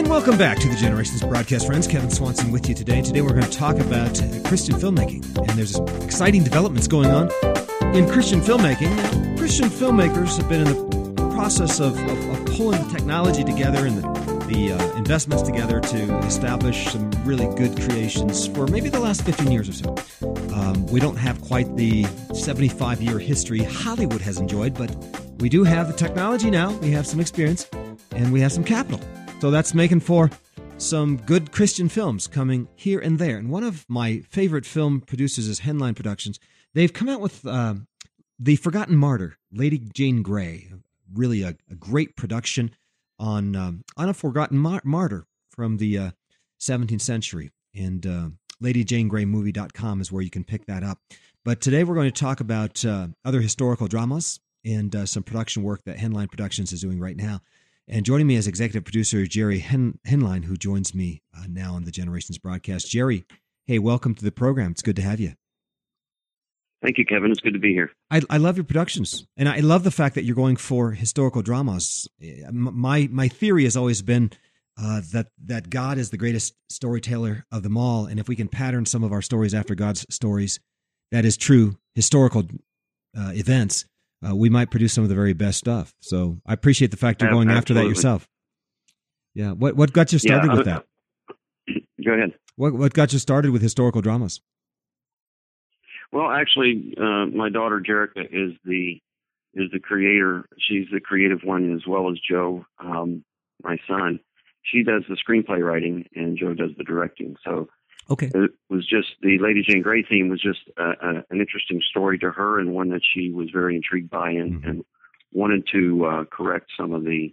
And welcome back to the Generations broadcast, friends. Kevin Swanson with you today. Today we're going to talk about Christian filmmaking. And there's exciting developments going on in Christian filmmaking. Christian filmmakers have been in the process of pulling the technology together and the investments together to establish some really good creations for maybe the last 15 years or so. We don't have quite the 75-year history Hollywood has enjoyed, but we do have the technology now. We have some experience, and we have some capital. So that's making for some good Christian films coming here and there. And one of my favorite film producers is Henline Productions. They've come out with The Forgotten Martyr, Lady Jane Grey, really a great production on a forgotten martyr from the 17th century. And LadyJaneGreyMovie.com is where you can pick that up. But today we're going to talk about other historical dramas and some production work that Henline Productions is doing right now. And joining me as executive producer, Jerry Henline, who joins me now on the Generations broadcast. Jerry, hey, welcome to the program. It's good to have you. Thank you, Kevin. It's good to be here. I love your productions, and I love the fact that you're going for historical dramas. My theory has always been that God is the greatest storyteller of them all, and if we can pattern some of our stories after God's stories, that is true historical events, we might produce some of the very best stuff. So I appreciate the fact you're going after that yourself. Yeah. What got you started with that? Go ahead. What got you started with historical dramas? Well, actually, my daughter Jerica is the creator. She's the creative one, as well as Joe, my son. She does the screenplay writing, and Joe does the directing. So okay, it was just the Lady Jane Grey theme was just an interesting story to her, and one that she was very intrigued by, and wanted to correct some of the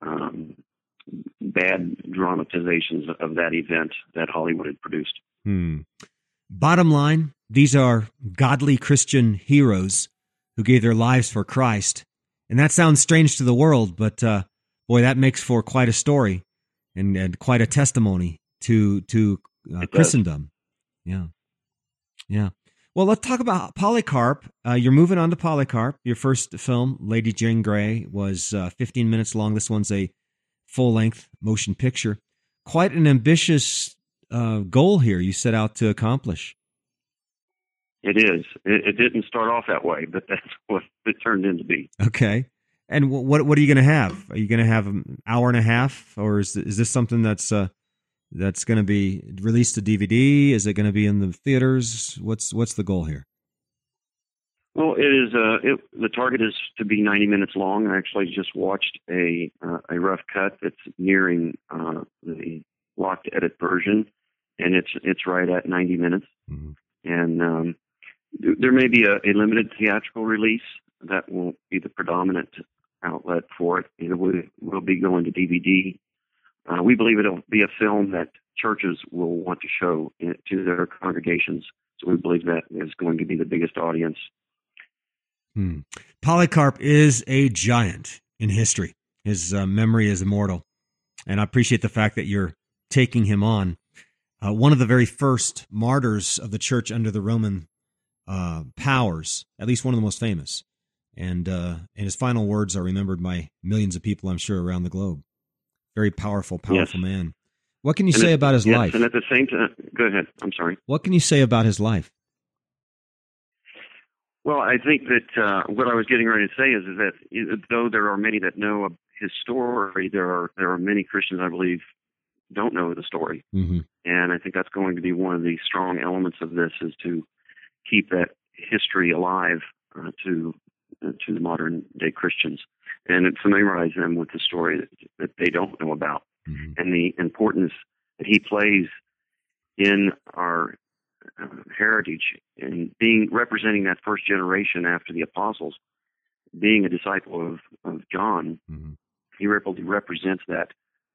bad dramatizations of that event that Hollywood had produced. Bottom line, these are godly Christian heroes who gave their lives for Christ. And that sounds strange to the world, but boy, that makes for quite a story and quite a testimony to Christendom. Yeah. Well, let's talk about Polycarp. You're moving on to Polycarp. Your first film, Lady Jane Grey, was 15 minutes long. This one's a full-length motion picture. Quite an ambitious goal here you set out to accomplish. It is. It didn't start off that way, but that's what it turned into be. Okay. And what are you going to have? Are you going to have an hour and a half, or is this something that's going to be released to DVD? Is it going to be in the theaters? What's the goal here? Well, it is. The target is to be 90 minutes long. I actually just watched a rough cut that's nearing the locked edit version, and it's right at 90 minutes. Mm-hmm. And there may be a limited theatrical release that will be the predominant outlet for it. It will be going to DVD. We believe it'll be a film that churches will want to show to their congregations. So we believe that is going to be the biggest audience. Polycarp is a giant in history. His memory is immortal. And I appreciate the fact that you're taking him on. One of the very first martyrs of the church under the Roman powers, at least one of the most famous. And his final words are remembered by millions of people, I'm sure, around the globe. Very powerful yes. man. What can you say about his life? And at the same time, go ahead. I'm sorry. What can you say about his life? Well, I think that what I was getting ready to say is that though there are many that know his story, there are many Christians, I believe, don't know the story. Mm-hmm. And I think that's going to be one of the strong elements of this, is to keep that history alive to the modern day Christians, and familiarize them with the story that they don't know about, mm-hmm. and the importance that he plays in our heritage, and representing that first generation after the apostles, being a disciple of John. Mm-hmm. He represents that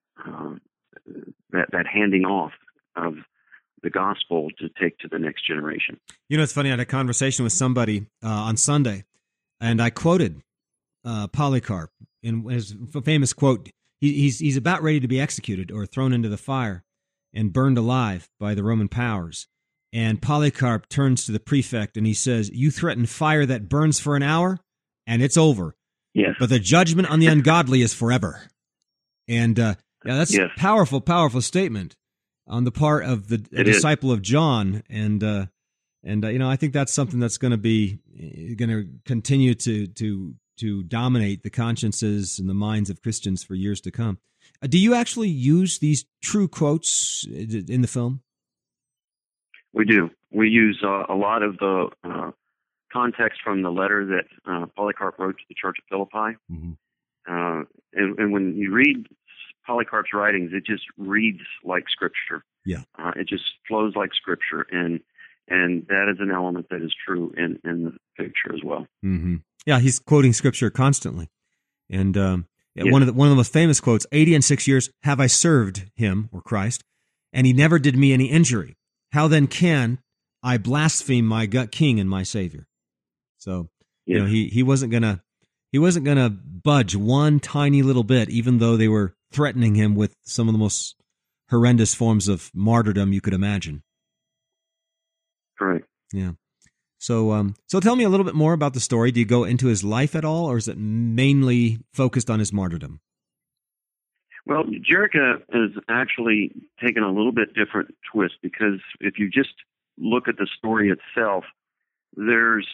handing off of the gospel to take to the next generation. You know, it's funny. I had a conversation with somebody on Sunday, and I quoted Polycarp in his famous quote. He's about ready to be executed or thrown into the fire and burned alive by the Roman powers. And Polycarp turns to the prefect and he says, "You threaten fire that burns for an hour, and it's over. Yes. But the judgment on the ungodly is forever." And Yeah, that's a powerful, powerful statement on the part of the disciple of John, and I think that's something that's going to continue to dominate the consciences and the minds of Christians for years to come. Do you actually use these true quotes in the film? We do. We use a lot of the context from the letter that Polycarp wrote to the Church of Philippi. Mm-hmm. And when you read Polycarp's writings, it just reads like Scripture. Yeah. It just flows like Scripture, and that is an element that is true in the picture as well. Mm-hmm. Yeah, he's quoting Scripture constantly, and one of the most famous quotes: 86 years have I served him, or Christ, and he never did me any injury. How then can I blaspheme my King and my Savior? So he wasn't gonna budge one tiny little bit, even though they were threatening him with some of the most horrendous forms of martyrdom you could imagine. Correct. Yeah. So tell me a little bit more about the story. Do you go into his life at all, or is it mainly focused on his martyrdom? Well, Jerica has actually taken a little bit different twist, because if you just look at the story itself, there's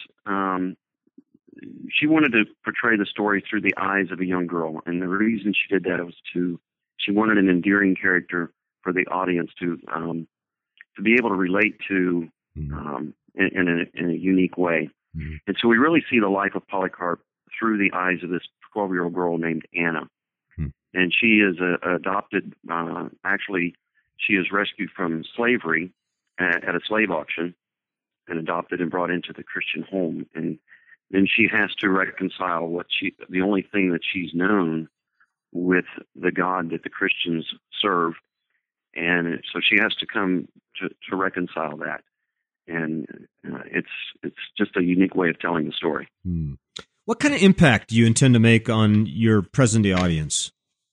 she wanted to portray the story through the eyes of a young girl, and the reason she did that was she wanted an endearing character for the audience to be able to relate to in a unique way. Mm-hmm. And so we really see the life of Polycarp through the eyes of this 12-year-old girl named Anna. Mm-hmm. And she is adopted. Actually, she is rescued from slavery at a slave auction and adopted and brought into the Christian home. And then she has to reconcile the only thing that she's known with the God that the Christians serve. And so she has to come to reconcile that. And it's just a unique way of telling the story. What kind of impact do you intend to make on your present-day audience?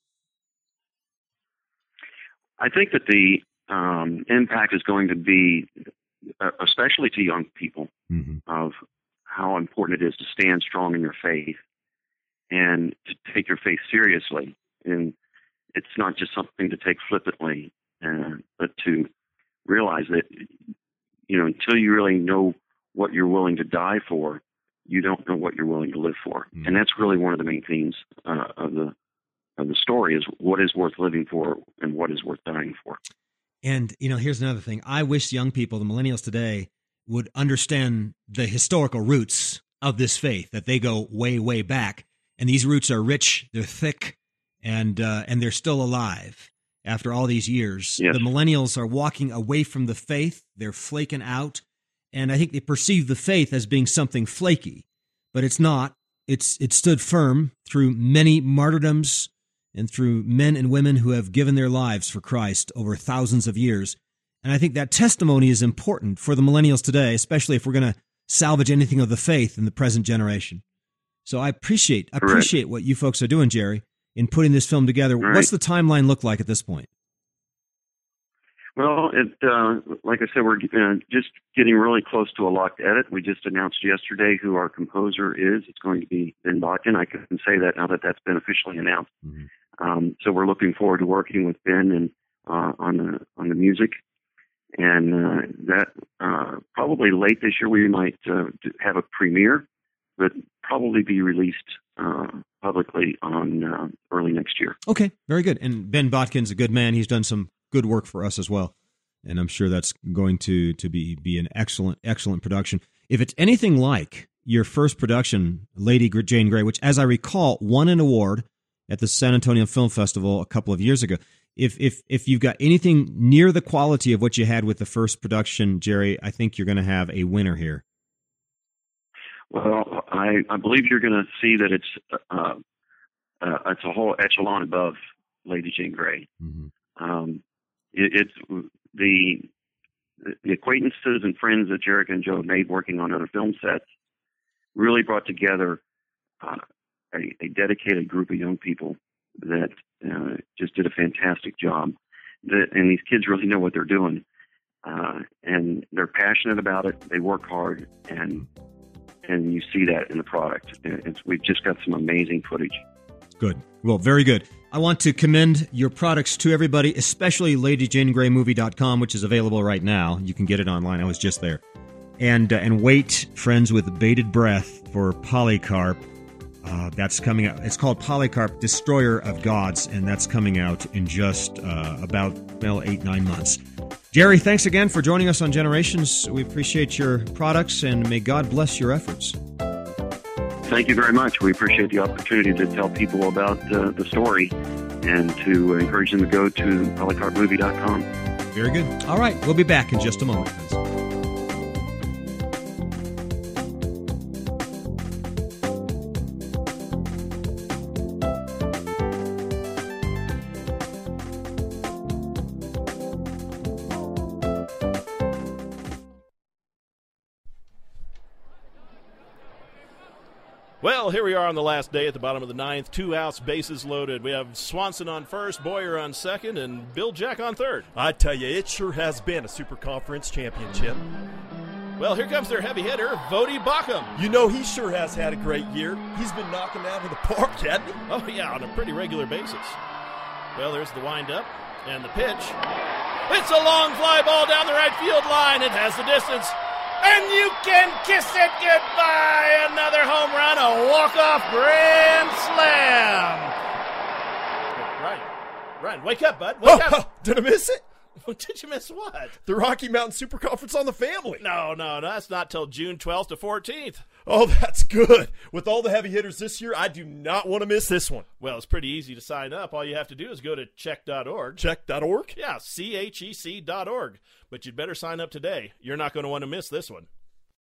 I think that the impact is going to be, especially to young people, of how important it is to stand strong in your faith and to take your faith seriously. And it's not just something to take flippantly, but to realize that, until you really know what you're willing to die for, you don't know what you're willing to live for. And that's really one of the main themes of the story, is what is worth living for and what is worth dying for. And, here's another thing. I wish young people, the millennials today, would understand the historical roots of this faith, that they go way, way back. And these roots are rich, they're thick, and they're still alive after all these years. Yes. The millennials are walking away from the faith. They're flaking out. And I think they perceive the faith as being something flaky, but it's not. It stood firm through many martyrdoms and through men and women who have given their lives for Christ over thousands of years. And I think that testimony is important for the millennials today, especially if we're going to salvage anything of the faith in the present generation. So I appreciate what you folks are doing, Jerry, in putting this film together. Right. What's the timeline look like at this point? Well, like I said, we're just getting really close to a locked edit. We just announced yesterday who our composer is. It's going to be Ben Botkin. I can say that now that that's been officially announced. So we're looking forward to working with Ben and on the music. And that probably late this year we might have a premiere, but probably be released publicly on early next year. Okay, very good. And Ben Botkin's a good man. He's done some good work for us as well, and I'm sure that's going to be an excellent production. If it's anything like your first production, Lady Jane Grey, which, as I recall, won an award at the San Antonio Film Festival a couple of years ago. If you've got anything near the quality of what you had with the first production, Jerry, I think you're going to have a winner here. Well, I believe you're going to see that it's a whole echelon above Lady Jane Grey. It's the acquaintances and friends that Jerica and Joe made working on other film sets really brought together a dedicated group of young people that just did a fantastic job. And these kids really know what they're doing, and they're passionate about it. They work hard, and you see that in the product. We've just got some amazing footage. Good. Well, very good. I want to commend your products to everybody, especially LadyJaneGrayMovie.com, which is available right now. You can get it online. I was just there. And wait, friends, with bated breath for Polycarp. That's coming out. It's called Polycarp, Destroyer of Gods, and that's coming out in just about 8-9 months. Jerry, thanks again for joining us on Generations. We appreciate your products, and may God bless your efforts. Thank you very much. We appreciate the opportunity to tell people about the story and to encourage them to go to polycarpmovie.com. Very good. All right, we'll be back in just a moment, friends. Well, here we are on the last day at the bottom of the ninth. 2 outs, bases loaded. We have Swanson on first, Boyer on second, and Bill Jack on third. I tell you, it sure has been a Super Conference championship. Well, here comes their heavy hitter, Vody Bacham. You know, he sure has had a great year. He's been knocking out of the park, hasn't he? Oh, yeah, on a pretty regular basis. Well, there's the windup and the pitch. It's a long fly ball down the right field line. It has the distance. And you can kiss it goodbye. Another home run, a walk-off grand slam. Ryan, wake up, bud. Wake up. Did I miss it? Did you miss what? The Rocky Mountain Super Conference on the Family. No, that's not till June 12th to 14th. Oh, that's good. With all the heavy hitters this year, I do not want to miss this one. Well, it's pretty easy to sign up. All you have to do is go to check.org. Check.org? Yeah, CHEC.org. But you'd better sign up today. You're not going to want to miss this one.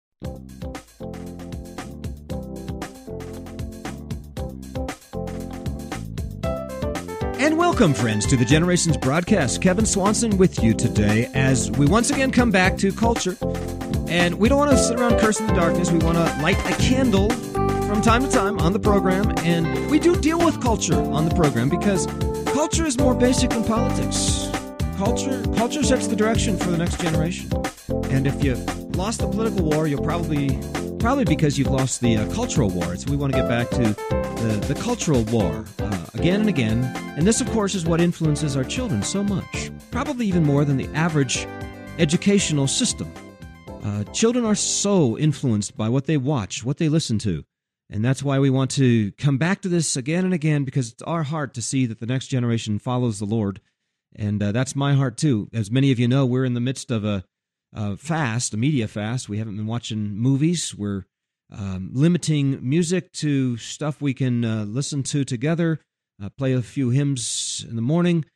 And welcome, friends, to the Generations broadcast. Kevin Swanson with you today as we once again come back to culture. And we don't want to sit around cursing the darkness. We want to light a candle from time to time on the program. And we do deal with culture on the program because culture is more basic than politics. Culture sets the direction for the next generation. And if you've lost the political war, you'll probably because you've lost the cultural war. So we want to get back to the cultural war again and again. And this, of course, is what influences our children so much, probably even more than the average educational system. Children are so influenced by what they watch, what they listen to. And that's why we want to come back to this again and again, because it's our heart to see that the next generation follows the Lord. And that's my heart, too. As many of you know, we're in the midst of a media fast. We haven't been watching movies. We're limiting music to stuff we can listen to together, play a few hymns in the morning,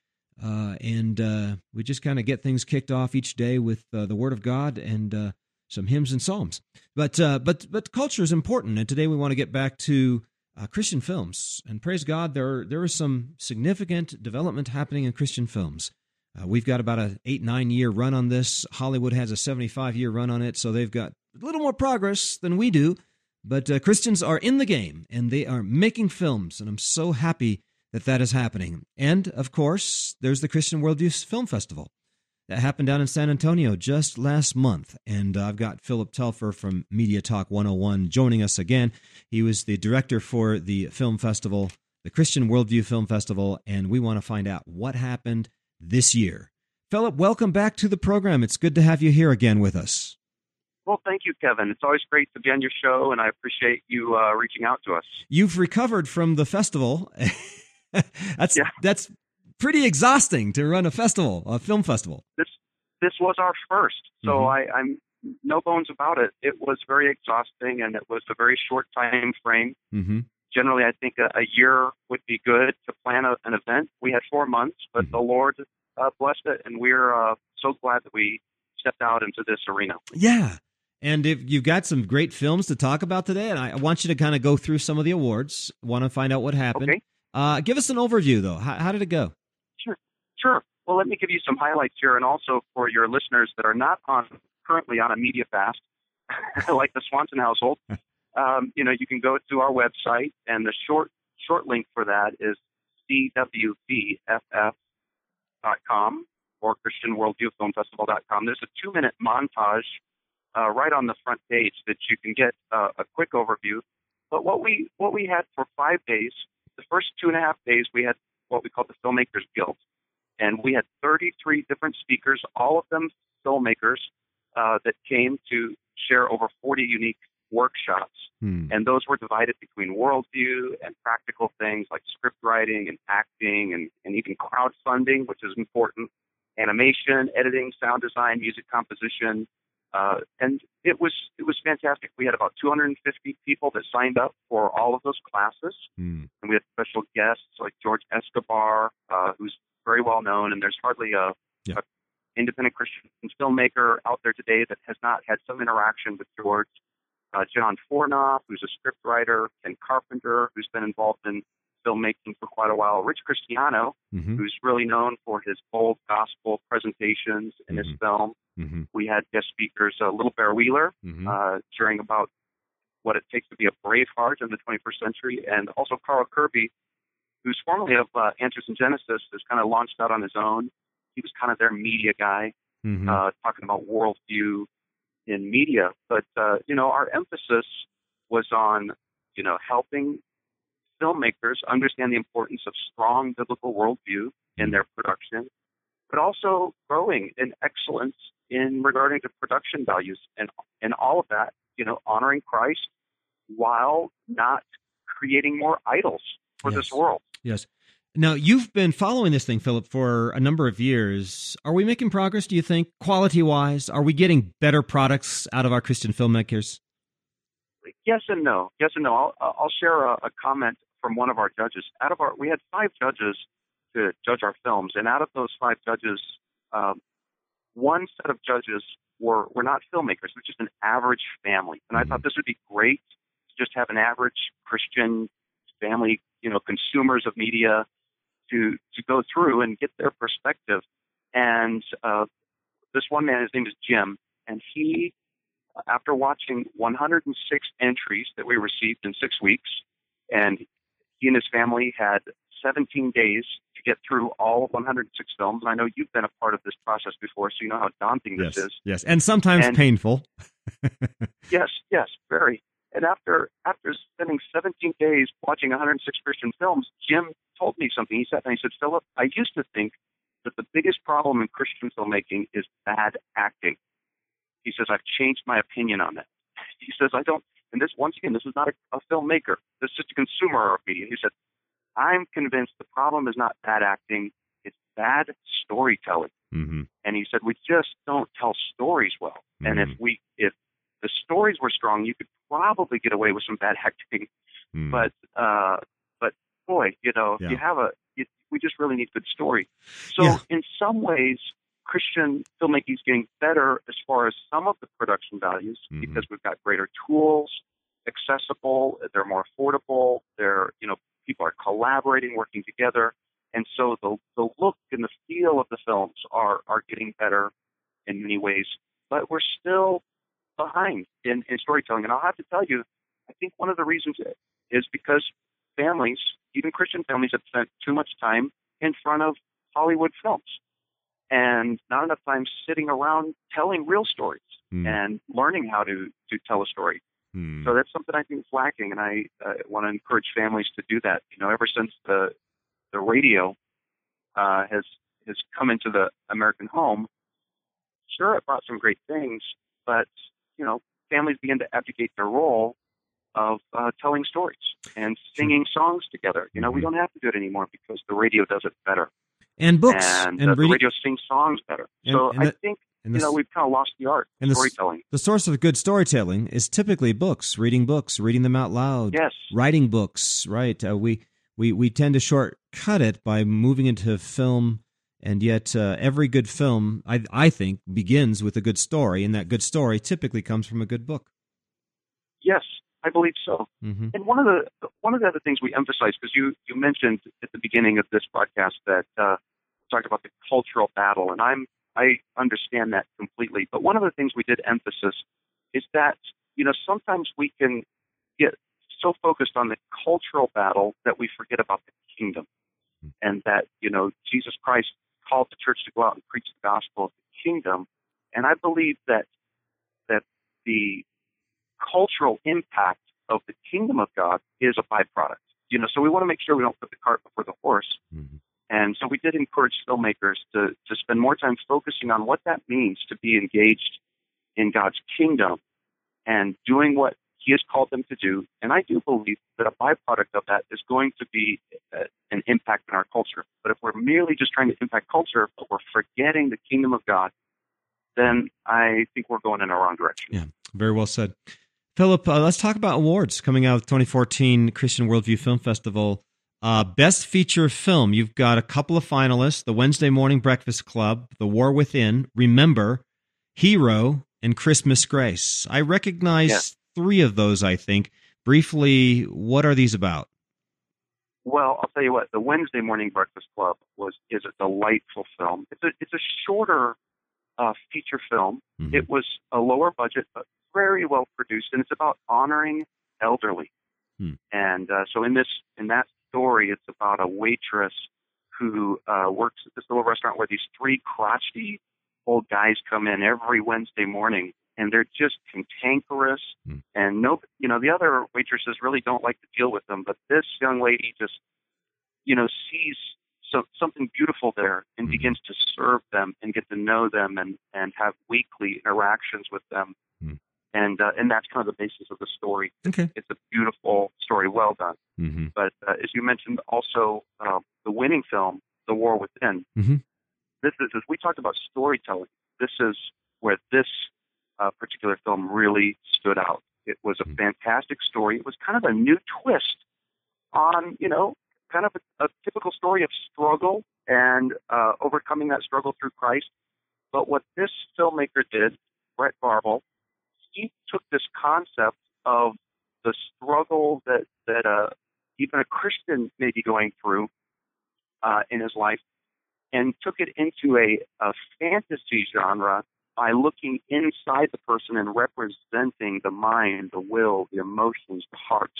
and we just kind of get things kicked off each day with the Word of God and some hymns and psalms. But culture is important, and today we want to get back to Christian films. And praise God, there is some significant development happening in Christian films. We've got about an 8-9 year run on this. Hollywood has a 75-year run on it, so they've got a little more progress than we do. But Christians are in the game, and they are making films, and I'm so happy that is happening. And, of course, there's the Christian Worldview Film Festival. That happened down in San Antonio just last month, and I've got Philip Telfer from Media Talk 101 joining us again. He was the director for the film festival, the Christian Worldview Film Festival, and we want to find out what happened this year. Philip, welcome back to the program. It's good to have you here again with us. Well, thank you, Kevin. It's always great to be on your show, and I appreciate you reaching out to us. You've recovered from the festival. That's pretty exhausting to run a film festival. This was our first, so I'm no bones about it. It was very exhausting, and it was a very short time frame. Mm-hmm. Generally, I think a year would be good to plan an event. We had 4 months, but the Lord blessed it, and we're so glad that we stepped out into this arena. Yeah, and you've got some great films to talk about today, and I want you to kind of go through some of the awards. Want to find out what happened. Okay. Give us an overview, though. How did it go? Sure. Well, let me give you some highlights here, and also for your listeners that are not currently on a media fast, like the Swanson household, you can go to our website, and the short link for that is CWVFF.com or ChristianWorldviewFilmFestival.com. There's a 2-minute montage right on the front page that you can get a quick overview. But what we had for 5 days, the first 2.5 days, we had what we call the Filmmakers Guild. And we had 33 different speakers, all of them filmmakers, that came to share over 40 unique workshops. And those were divided between worldview and practical things like script writing and acting and even crowdfunding, which is important, animation, editing, sound design, music composition. And it was fantastic. We had about 250 people that signed up for all of those classes. And we had special guests like George Escobar, who's very well known, and there's hardly a independent Christian filmmaker out there today that has not had some interaction with George. John Fornoff, who's a script writer, Ken Carpenter, who's been involved in filmmaking for quite a while, Rich Cristiano, who's really known for his bold gospel presentations in his film. We had guest speakers, Little Bear Wheeler, sharing about what it takes to be a Braveheart in the 21st century, and also Carl Kirby, who's formerly of Answers in Genesis, has kind of launched out on his own. He was kind of their media guy, talking about worldview in media. But, our emphasis was on, helping filmmakers understand the importance of strong biblical worldview in their production, but also growing in excellence in regarding to production values and all of that, honoring Christ while not creating more idols for this world. Yes. Now, you've been following this thing, Philip, for a number of years. Are we making progress, do you think, quality-wise? Are we getting better products out of our Christian filmmakers? Yes and no. Yes and no. I'll share a comment from one of our judges. We had 5 judges to judge our films, and out of those 5 judges, one set of judges were not filmmakers. It was just an average family. And I thought this would be great to just have an average Christian family, consumers of media, to go through and get their perspective. And this one man, his name is Jim, and he, after watching 106 entries that we received in 6 weeks, and he and his family had 17 days to get through all of 106 films. And I know you've been a part of this process before, so you know how daunting this is. Yes, and sometimes painful. Yes, very. And after spending 17 days watching 106 Christian films, Jim told me something. He said, Philip, I used to think that the biggest problem in Christian filmmaking is bad acting. He says, I've changed my opinion on that. He says, I don't, and this, once again, this is not a filmmaker. This is just a consumer of media. He said, I'm convinced the problem is not bad acting, it's bad storytelling. And he said, we just don't tell stories well. And if the stories were strong, you could probably get away with some bad acting. But boy, we just really need good story. So in some ways, Christian filmmaking is getting better as far as some of the production values because we've got greater tools, accessible, they're more affordable, people are collaborating, working together. And so the look and the feel of the films are getting better in many ways. But we're still behind in storytelling. And I'll have to tell you, I think one of the reasons is because families, even Christian families, have spent too much time in front of Hollywood films and not enough time sitting around telling real stories and learning how to tell a story. So that's something I think is lacking, and I want to encourage families to do that. Ever since the radio has come into the American home, sure, it brought some great things, but families begin to abdicate their role of telling stories and singing songs together. We don't have to do it anymore because the radio does it better. And books. And the radio sings songs better. I think we've kind of lost the art of storytelling. The source of good storytelling is typically books, reading them out loud, writing books, right? We tend to shortcut it by moving into film, and yet every good film, I think, begins with a good story, and that good story typically comes from a good book. Yes, I believe so. And one of the other things we emphasize, because you mentioned at the beginning of this broadcast that talked about the cultural battle, and I understand that completely. But one of the things we did emphasis is that sometimes we can get so focused on the cultural battle that we forget about the kingdom, and that Jesus Christ called the church to go out and preach the gospel of the kingdom. And I believe that the cultural impact of the kingdom of God is a byproduct. so we want to make sure we don't put the cart before the horse. Mm-hmm. And so we did encourage filmmakers to spend more time focusing on what that means to be engaged in God's kingdom and doing what He has called them to do. And I do believe that a byproduct of that is going to be an impact in our culture. But if we're merely just trying to impact culture, but we're forgetting the kingdom of God, then I think we're going in the wrong direction. Yeah, very well said. Philip, let's talk about awards coming out of the 2014 Christian Worldview Film Festival. Best feature film, you've got a couple of finalists, The Wednesday Morning Breakfast Club, The War Within, Remember, Hero, and Christmas Grace. I recognize three of those, I think. Briefly, what are these about? Well, I'll tell you what, The Wednesday Morning Breakfast Club is a delightful film. It's a shorter feature film. Mm-hmm. It was a lower budget, but very well produced, and it's about honoring elderly. And so in that story, it's about a waitress who works at this little restaurant where these three crotchety old guys come in every Wednesday morning, and they're just cantankerous. And the other waitresses really don't like to deal with them, but this young lady just, sees something beautiful there and begins to serve them and get to know them and have weekly interactions with them. And that's kind of the basis of the story. Okay. It's a beautiful story, well done. Mm-hmm. But as you mentioned, also the winning film, The War Within. Mm-hmm. This is, as we talked about storytelling, this is where this particular film really stood out. It was a fantastic story. It was kind of a new twist on, kind of a typical story of struggle and overcoming that struggle through Christ. But what this filmmaker did, Brett Barbel, he took this concept of the struggle that even a Christian may be going through in his life, and took it into a fantasy genre by looking inside the person and representing the mind, the will, the emotions, the hearts,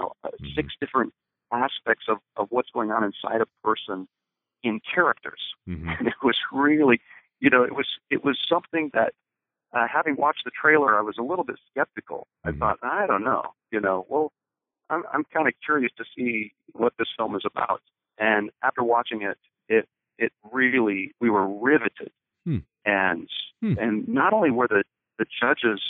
6 different aspects of what's going on inside a person in characters. Mm-hmm. And it was really, it was something that, having watched the trailer, I was a little bit skeptical. I thought, I don't know, I'm kind of curious to see what this film is about. And after watching it really, we were riveted. And not only were the judges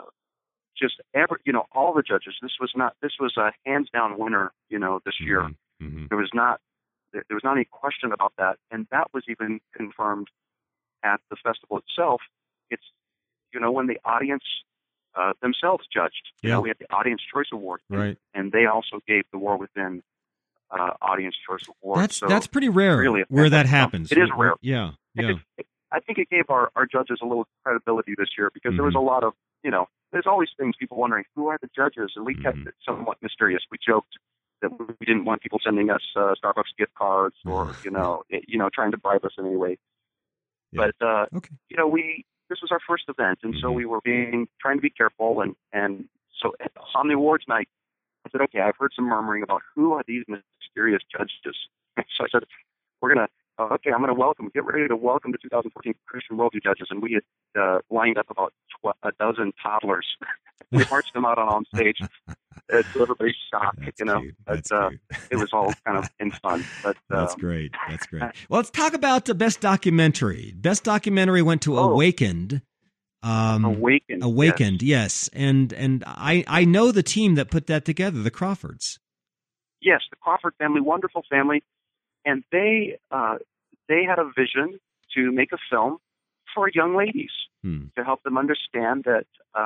all the judges, this was a hands down winner, this year. Mm-hmm. There was not any question about that. And that was even confirmed at the festival itself. It's, when the audience themselves judged. We had the Audience Choice Award, right? And they also gave The War Within Audience Choice Award. That's pretty rare, really, where that happens. It is rare. Yeah. I think it gave our judges a little credibility this year because there was a lot of, there's always things, people wondering, who are the judges? And we kept it somewhat mysterious. We joked that we didn't want people sending us Starbucks gift cards or, trying to bribe us in any way. Yeah. But, this was our first event, and so we were trying to be careful. And so on the awards night, I said, okay, I've heard some murmuring about who are these mysterious judges. So I said, I'm going to get ready to welcome the 2014 Christian Worldview judges. And we had lined up about a dozen toddlers. We marched them out on stage. To everybody's shock, That's cute. It was all kind of in fun. But That's great. Well, let's talk about the best documentary. Best documentary went to Awakened. Awakened, yes. And I know the team that put that together, the Crawfords. Yes, the Crawford family, wonderful family. And they had a vision to make a film for young ladies to help them understand that,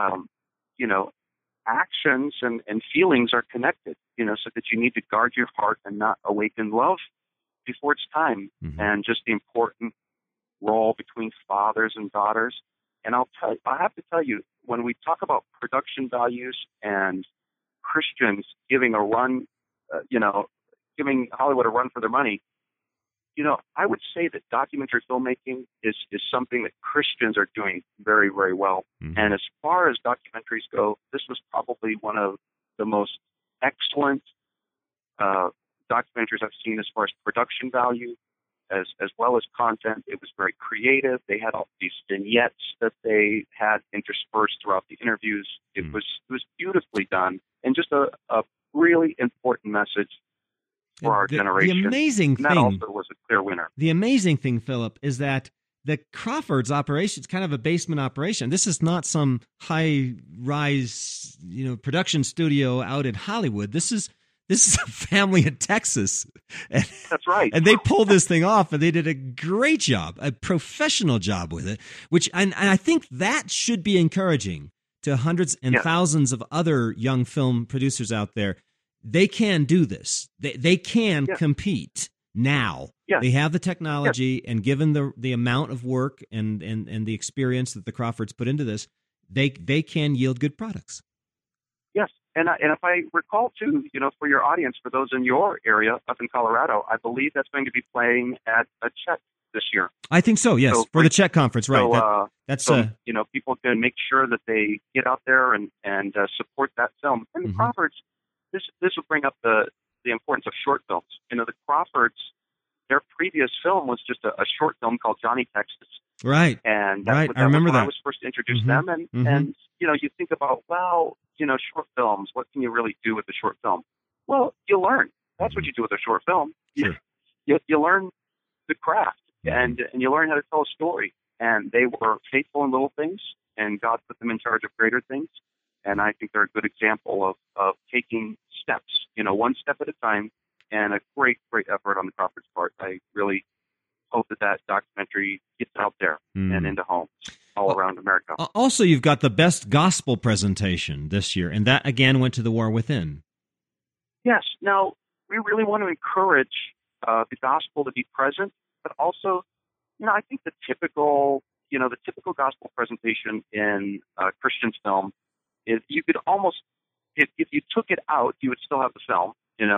actions and feelings are connected, so that you need to guard your heart and not awaken love before it's time, and just the important role between fathers and daughters. And I have to tell you, when we talk about production values and Christians giving a run, giving Hollywood a run for their money, I would say that documentary filmmaking is something that Christians are doing very, very well. Mm-hmm. And as far as documentaries go, this was probably one of the most excellent documentaries I've seen as far as production value, as well as content. It was very creative. They had all these vignettes that they had interspersed throughout the interviews. It was beautifully done, and just a really important message for our generation. The amazing thing, that also was a clear winner. The amazing thing, Philip, is that the Crawford's operation is kind of a basement operation. This is not some high-rise, production studio out in Hollywood. This is a family in Texas. That's right. And they pulled this thing off, and they did a great job, a professional job with it, and I think that should be encouraging to hundreds and thousands of other young film producers out there. They can do this. They can compete now. They have the technology, and given the amount of work and the experience that the Crawfords put into this, they can yield good products. Yes, and if I recall too, for your audience, for those in your area up in Colorado, I believe that's going to be playing at a Czech this year. I think so. Yes, for the Czech conference, right? So, that's people can make sure that they get out there and support that film. And the Crawfords, this will bring up the importance of short films. The Crawfords, their previous film was just a short film called Johnny Texas. Right. And that I remember was when that. I was first introduced to them. And you think about, short films, what can you really do with a short film? Well, you learn. That's what you do with a short film. Sure. You learn the craft, and you learn how to tell a story. And they were faithful in little things, and God put them in charge of greater things. And I think they're a good example of taking steps, one step at a time, and a great, great effort on the Crawford's part. I really hope that documentary gets out there and into homes all around America. Also, you've got the best gospel presentation this year, and that, again, went to The War Within. Yes. Now, we really want to encourage the gospel to be present, but also, I think the typical gospel presentation in Christian film is you could almost, if you took it out, you would still have the film,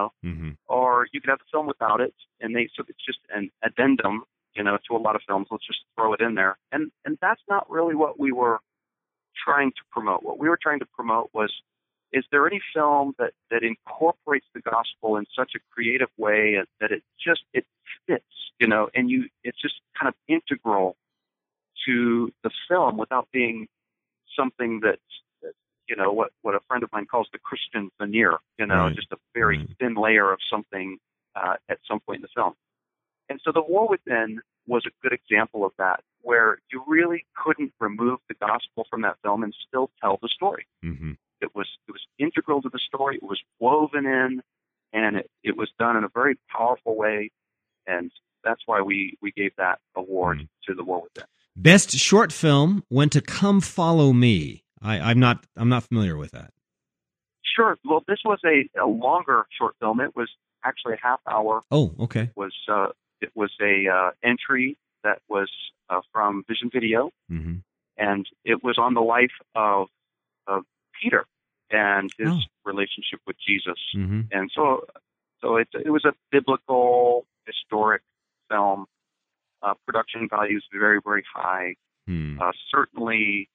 or you could have the film without it, and so it's just an addendum, to a lot of films. Let's just throw it in there. And that's not really what we were trying to promote. What we were trying to promote was, is there any film that incorporates the gospel in such a creative way that it fits, and it's just kind of integral to the film without being something that's, what a friend of mine calls the Christian veneer, right. Just a very thin layer of something at some point in the film. And so The War Within was a good example of that, where you really couldn't remove the gospel from that film and still tell the story. Mm-hmm. It was integral to the story. It was woven in, and it was done in a very powerful way. And that's why we gave that award to The War Within. Best short film went to Come Follow Me. I'm not familiar with that. Sure. Well, this was a longer short film. It was actually a half hour. Oh, okay. It was a entry that was from Vision Video, and it was on the life of Peter and his relationship with Jesus. And so it was a biblical, historic film. Production value is very, very high. Certainly,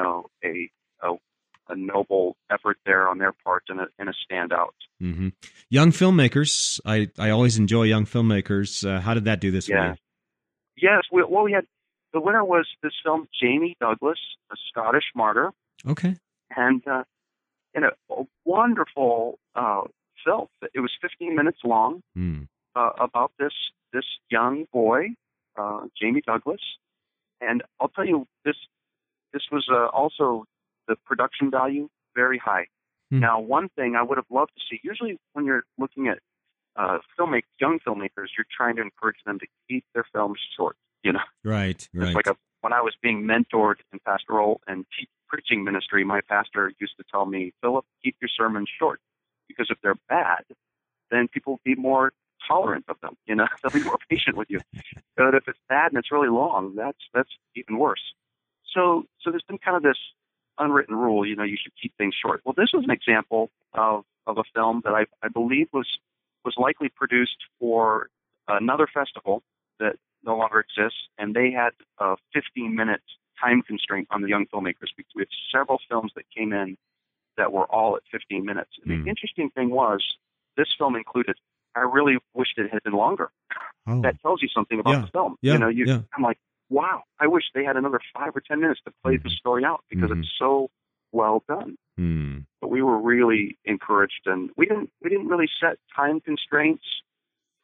a noble effort there on their part and a standout. Young filmmakers, I always enjoy young filmmakers. How did that do this week? Yes, we had, the winner was this film, Jamie Douglas, a Scottish martyr. Okay. And in a wonderful film. It was 15 minutes long about this young boy, Jamie Douglas. And I'll tell you, this was also the production value, very high. Now, one thing I would have loved to see, usually when you're looking at young filmmakers, you're trying to encourage them to keep their films short, Right. It's like when I was being mentored in pastoral and preaching ministry, my pastor used to tell me, Philip, keep your sermons short, because if they're bad, then people will be more tolerant of them, they'll be more patient with you. But if it's bad and it's really long, that's even worse. So there's been kind of this unwritten rule, you should keep things short. Well, this was an example of a film that I believe was likely produced for another festival that no longer exists, and they had a 15-minute time constraint on the young filmmakers. We had several films that came in that were all at 15 minutes. And the interesting thing was, this film included, I really wished it had been longer. Oh. That tells you something about the film. I'm like, wow, I wish they had another 5 or 10 minutes to play the story out, because it's so well done. But we were really encouraged, and we didn't really set time constraints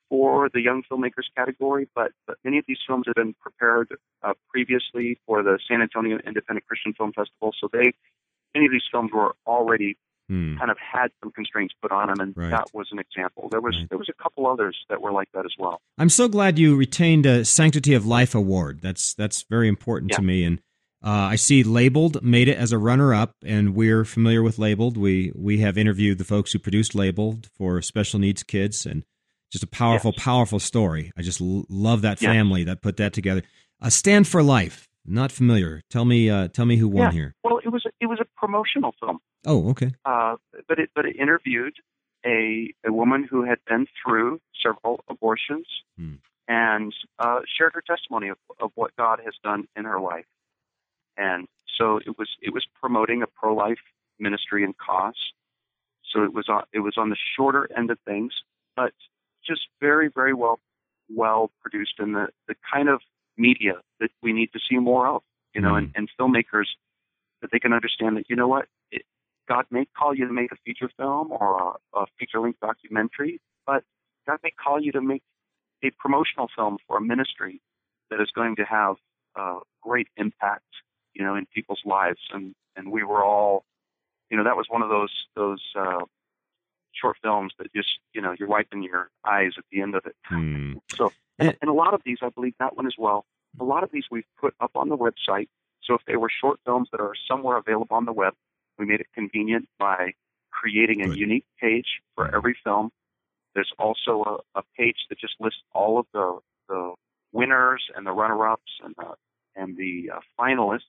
for the young filmmakers category, but many of these films have been prepared previously for the San Antonio Independent Christian Film Festival. So many of these films were already kind of had some constraints put on them, and that was an example. There was a couple others that were like that as well. I'm so glad you retained a Sanctity of Life award. That's very important to me. And I see Labeled made it as a runner-up, and we're familiar with Labeled. We have interviewed the folks who produced Labeled for special needs kids, and just a powerful, powerful story. I just love that family that put that together. Stand for Life. Not familiar. Tell me who won here. Well, it was a promotional film. Oh, okay. But it interviewed a woman who had been through several abortions and shared her testimony of what God has done in her life. And so it was promoting a pro-life ministry and cause. So it was on the shorter end of things, but just very, very well produced, in the kind of media that we need to see more of, and filmmakers, that they can understand that, what, God may call you to make a feature film or a feature-length documentary, but God may call you to make a promotional film for a ministry that is going to have great impact, in people's lives. And we were all, that was one of those short films that just, you're wiping your eyes at the end of it. So, and a lot of these, I believe that one as well, a lot of these we've put up on the website. So if they were short films that are somewhere available on the web, we made it convenient by creating a unique page for every film. There's also a page that just lists all of the winners and the runner-ups and the finalists.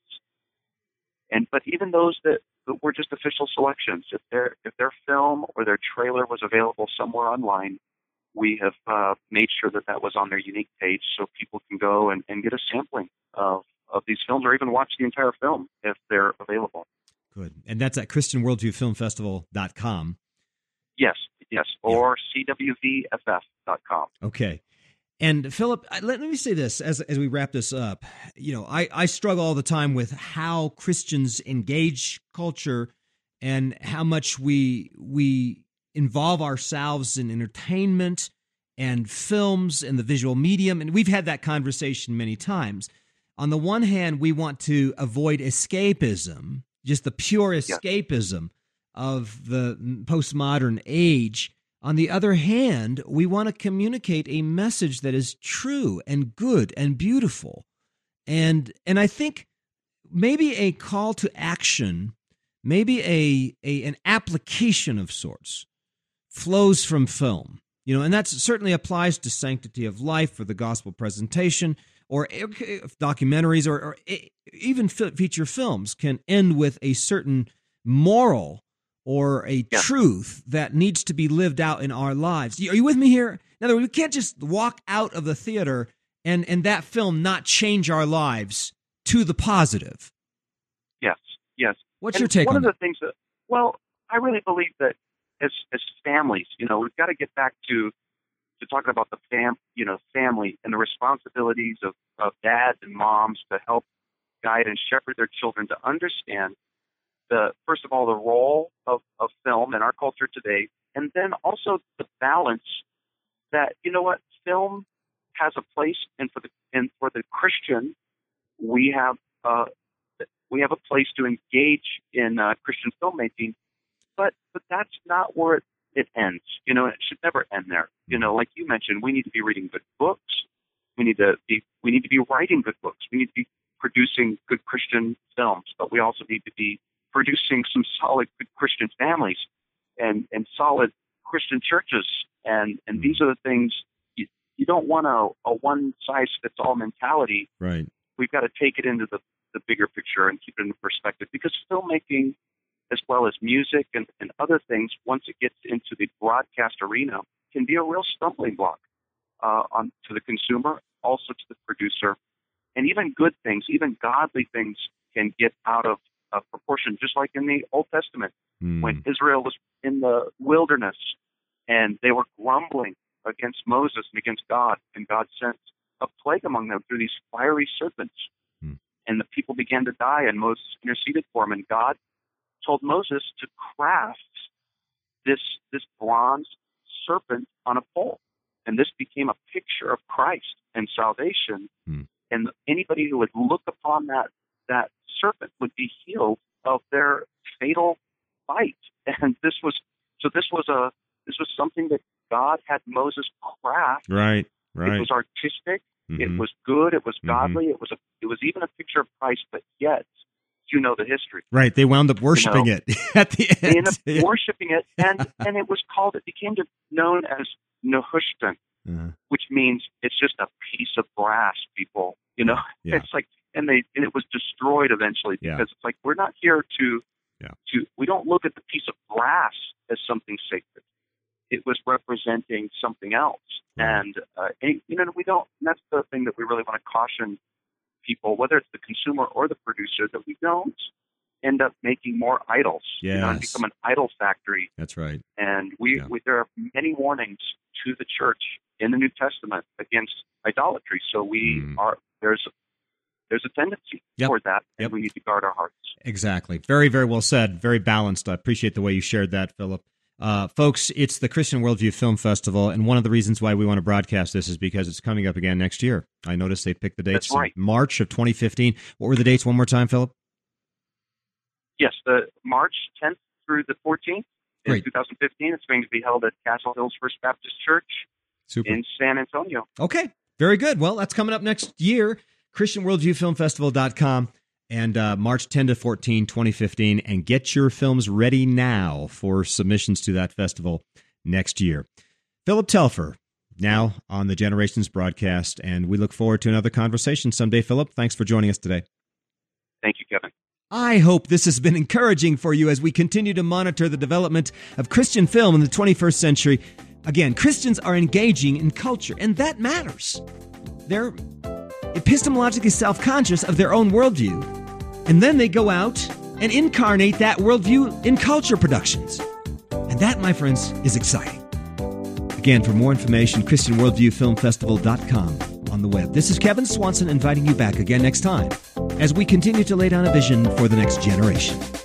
But even those that were just official selections, if their film or their trailer was available somewhere online, we have made sure that was on their unique page, so people can go and get a sampling of these films, or even watch the entire film if they're available. Good. And that's at ChristianWorldviewFilmFestival.com. Yes, or CWVFF.com. Okay. And Philip, let me say this as we wrap this up. I struggle all the time with how Christians engage culture and how much we involve ourselves in entertainment and films and the visual medium. And we've had that conversation many times. On the one hand, we want to avoid escapism, just the pure escapism of the postmodern age. On the other hand, we want to communicate a message that is true and good and beautiful. And I think maybe a call to action, maybe an application of sorts flows from film. And that certainly applies to Sanctity of Life for the gospel presentation, or documentaries, or even feature films can end with a certain moral or a truth that needs to be lived out in our lives. Are you with me here? In other words, we can't just walk out of the theater and that film not change our lives to the positive. Yes. What's your take on that? One of the things that, I really believe that as families, we've got to get back to talking about the family and the responsibilities of dads and moms to help guide and shepherd their children, to understand first of all, the role of film in our culture today, and then also the balance that, film has a place, and for the Christian, we have a place to engage in Christian filmmaking, but that's not where it ends. It should never end there. Like you mentioned, we need to be reading good books. We need to be writing good books. We need to be producing good Christian films, but we also need to be producing some solid good Christian families and solid Christian churches. And these are the things you don't want a one-size-fits-all mentality. Right. We've got to take it into the bigger picture and keep it in perspective, because filmmaking, as well as music and other things, once it gets into the broadcast arena, can be a real stumbling block to the consumer, also to the producer. And even good things, even godly things, can get out of proportion, just like in the Old Testament, when Israel was in the wilderness and they were grumbling against Moses and against God, and God sent a plague among them through these fiery serpents. And the people began to die, and Moses interceded for them, and God told Moses to craft this bronze serpent on a pole. And this became a picture of Christ and salvation. And anybody who would look upon that serpent would be healed of their fatal bite. And this was something that God had Moses craft. Right. It was artistic. It was good. It was godly. It was even a picture of Christ, but yet, you know the history. Right. They wound up worshiping it at the end. They ended up worshiping it, and it became known as Nehushtan, which means it's just a piece of brass, people. It's like, and it was destroyed eventually because it's like, we're not here to we don't look at the piece of brass as something sacred. It was representing something else. And we don't, and that's the thing that we really want to caution people, whether it's the consumer or the producer, that we don't end up making more idols. And become an idol factory. That's right. And there are many warnings to the church in the New Testament against idolatry. So there's a tendency toward that, and we need to guard our hearts. Exactly. Very, very well said. Very balanced. I appreciate the way you shared that, Philip. Folks, it's the Christian Worldview Film Festival, and one of the reasons why we want to broadcast this is because it's coming up again next year. I noticed they picked the dates. That's right. In March of 2015. What were the dates one more time, Philip? Yes, the March 10th through the 14th in 2015. It's going to be held at Castle Hills First Baptist Church in San Antonio. Okay, very good. Well, that's coming up next year. ChristianWorldviewFilmFestival.com. And March 10 to 14, 2015, and get your films ready now for submissions to that festival next year. Philip Telfer, now on the Generations broadcast, and we look forward to another conversation someday. Philip, thanks for joining us today. Thank you, Kevin. I hope this has been encouraging for you as we continue to monitor the development of Christian film in the 21st century. Again, Christians are engaging in culture, and that matters. They're epistemologically self-conscious of their own worldview. And then they go out and incarnate that worldview in culture productions. And that, my friends, is exciting. Again, for more information, ChristianWorldviewFilmFestival.com on the web. This is Kevin Swanson inviting you back again next time as we continue to lay down a vision for the next generation.